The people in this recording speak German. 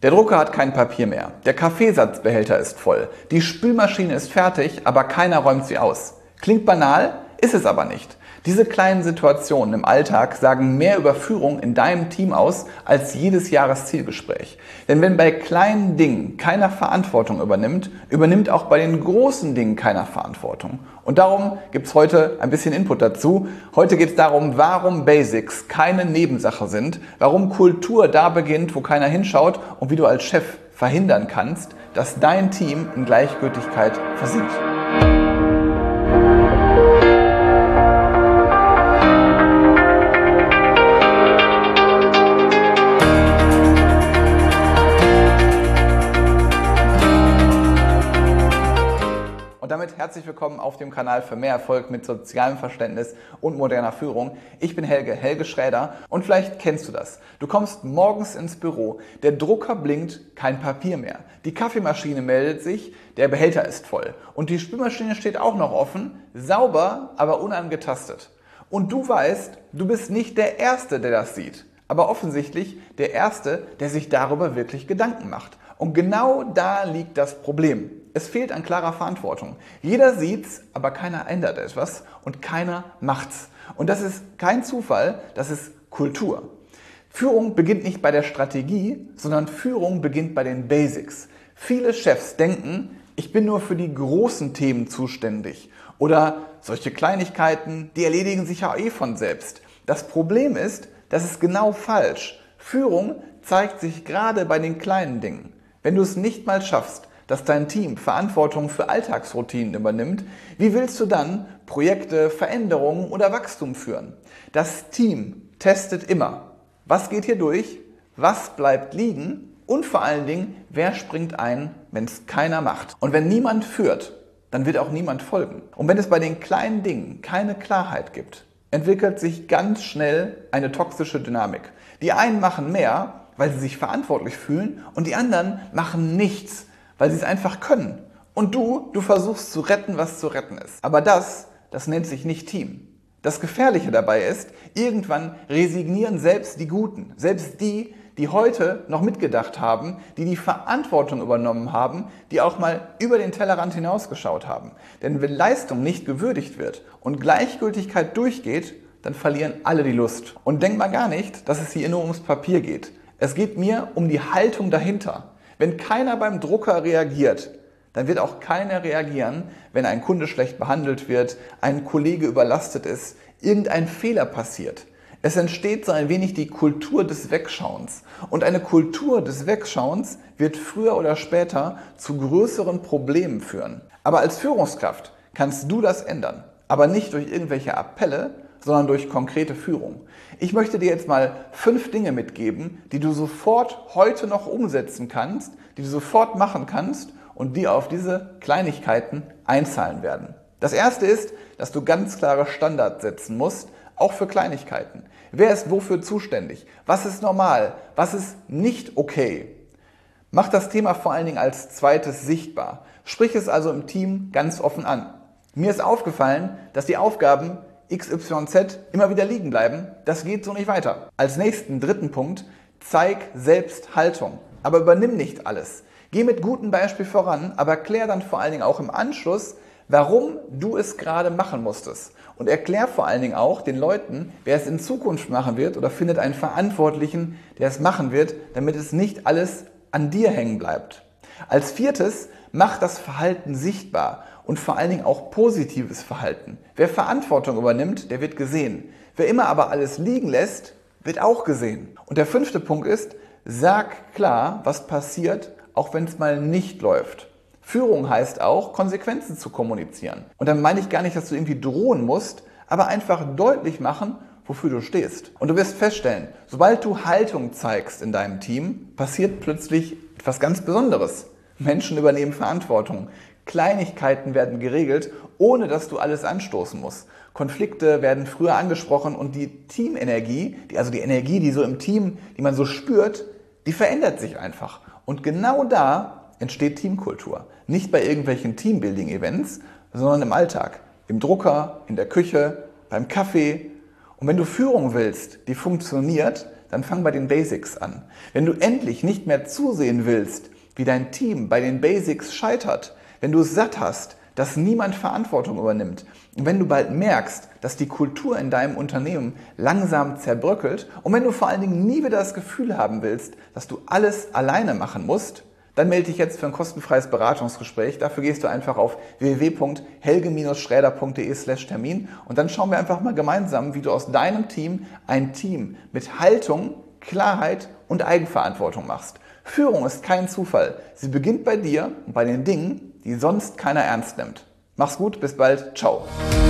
Der Drucker hat kein Papier mehr. Der Kaffeesatzbehälter ist voll. Die Spülmaschine ist fertig, aber keiner räumt sie aus. Klingt banal, ist es aber nicht. Diese kleinen Situationen im Alltag sagen mehr über Führung in deinem Team aus als jedes Jahreszielgespräch. Denn wenn bei kleinen Dingen keiner Verantwortung übernimmt, übernimmt auch bei den großen Dingen keiner Verantwortung. Und darum gibt es heute ein bisschen Input dazu. Heute geht es darum, warum Basics keine Nebensache sind, warum Kultur da beginnt, wo keiner hinschaut und wie du als Chef verhindern kannst, dass dein Team in Gleichgültigkeit versinkt. Und damit herzlich willkommen auf dem Kanal für mehr Erfolg mit sozialem Verständnis und moderner Führung. Ich bin Helge Schräder und vielleicht kennst du das. Du kommst morgens ins Büro, der Drucker blinkt, kein Papier mehr. Die Kaffeemaschine meldet sich, der Behälter ist voll. Und die Spülmaschine steht auch noch offen, sauber, aber unangetastet. Und du weißt, du bist nicht der Erste, der das sieht. Aber offensichtlich der Erste, der sich darüber wirklich Gedanken macht. Und genau da liegt das Problem. Es fehlt an klarer Verantwortung. Jeder sieht's, aber keiner ändert etwas und keiner macht's. Und das ist kein Zufall, das ist Kultur. Führung beginnt nicht bei der Strategie, sondern Führung beginnt bei den Basics. Viele Chefs denken, ich bin nur für die großen Themen zuständig. Oder solche Kleinigkeiten, die erledigen sich ja von selbst. Das Problem ist, das ist genau falsch. Führung zeigt sich gerade bei den kleinen Dingen. Wenn du es nicht mal schaffst, dass dein Team Verantwortung für Alltagsroutinen übernimmt, wie willst du dann Projekte, Veränderungen oder Wachstum führen? Das Team testet immer, was geht hier durch, was bleibt liegen und vor allen Dingen, wer springt ein, wenn es keiner macht. Und wenn niemand führt, dann wird auch niemand folgen. Und wenn es bei den kleinen Dingen keine Klarheit gibt, entwickelt sich ganz schnell eine toxische Dynamik. Die einen machen mehr, weil sie sich verantwortlich fühlen und die anderen machen nichts, weil sie es einfach können. Und du versuchst zu retten, was zu retten ist. Aber das nennt sich nicht Team. Das Gefährliche dabei ist, irgendwann resignieren selbst die Guten, selbst die, die heute noch mitgedacht haben, die die Verantwortung übernommen haben, die auch mal über den Tellerrand hinausgeschaut haben. Denn wenn Leistung nicht gewürdigt wird und Gleichgültigkeit durchgeht, dann verlieren alle die Lust. Und denk mal gar nicht, dass es hier nur ums Papier geht. Es geht mir um die Haltung dahinter. Wenn keiner beim Drucker reagiert, dann wird auch keiner reagieren, wenn ein Kunde schlecht behandelt wird, ein Kollege überlastet ist, irgendein Fehler passiert. Es entsteht so ein wenig die Kultur des Wegschauens. Und eine Kultur des Wegschauens wird früher oder später zu größeren Problemen führen. Aber als Führungskraft kannst du das ändern. Aber nicht durch irgendwelche Appelle, sondern durch konkrete Führung. Ich möchte dir jetzt mal 5 Dinge mitgeben, die du sofort heute noch umsetzen kannst, die du sofort machen kannst und die auf diese Kleinigkeiten einzahlen werden. Das erste ist, dass du ganz klare Standards setzen musst, auch für Kleinigkeiten. Wer ist wofür zuständig? Was ist normal? Was ist nicht okay? Mach das Thema vor allen Dingen als zweites sichtbar. Sprich es also im Team ganz offen an. Mir ist aufgefallen, dass die Aufgaben XYZ immer wieder liegen bleiben. Das geht so nicht weiter. Als nächsten dritten Punkt, zeig selbst Haltung. Aber übernimm nicht alles. Geh mit gutem Beispiel voran, aber klär dann vor allen Dingen auch im Anschluss, warum du es gerade machen musstest. Und erklär vor allen Dingen auch den Leuten, wer es in Zukunft machen wird oder findet einen Verantwortlichen, der es machen wird, damit es nicht alles an dir hängen bleibt. Als viertes, mach das Verhalten sichtbar und vor allen Dingen auch positives Verhalten. Wer Verantwortung übernimmt, der wird gesehen. Wer immer aber alles liegen lässt, wird auch gesehen. Und der 5. Punkt ist, sag klar, was passiert, auch wenn es mal nicht läuft. Führung heißt auch, Konsequenzen zu kommunizieren. Und dann meine ich gar nicht, dass du irgendwie drohen musst, aber einfach deutlich machen, wofür du stehst. Und du wirst feststellen, sobald du Haltung zeigst in deinem Team, passiert plötzlich etwas ganz Besonderes. Menschen übernehmen Verantwortung. Kleinigkeiten werden geregelt, ohne dass du alles anstoßen musst. Konflikte werden früher angesprochen und die Teamenergie, also die Energie, die so im Team, die man so spürt, die verändert sich einfach. Und genau da entsteht Teamkultur. Nicht bei irgendwelchen Teambuilding-Events, sondern im Alltag. Im Drucker, in der Küche, beim Kaffee. Und wenn du Führung willst, die funktioniert, dann fang bei den Basics an. Wenn du endlich nicht mehr zusehen willst, wie dein Team bei den Basics scheitert, wenn du es satt hast, dass niemand Verantwortung übernimmt und wenn du bald merkst, dass die Kultur in deinem Unternehmen langsam zerbröckelt und wenn du vor allen Dingen nie wieder das Gefühl haben willst, dass du alles alleine machen musst, dann melde dich jetzt für ein kostenfreies Beratungsgespräch. Dafür gehst du einfach auf www.helge-schräder.de/Termin und dann schauen wir einfach mal gemeinsam, wie du aus deinem Team ein Team mit Haltung, Klarheit und Eigenverantwortung machst. Führung ist kein Zufall. Sie beginnt bei dir und bei den Dingen, die sonst keiner ernst nimmt. Mach's gut, bis bald, ciao.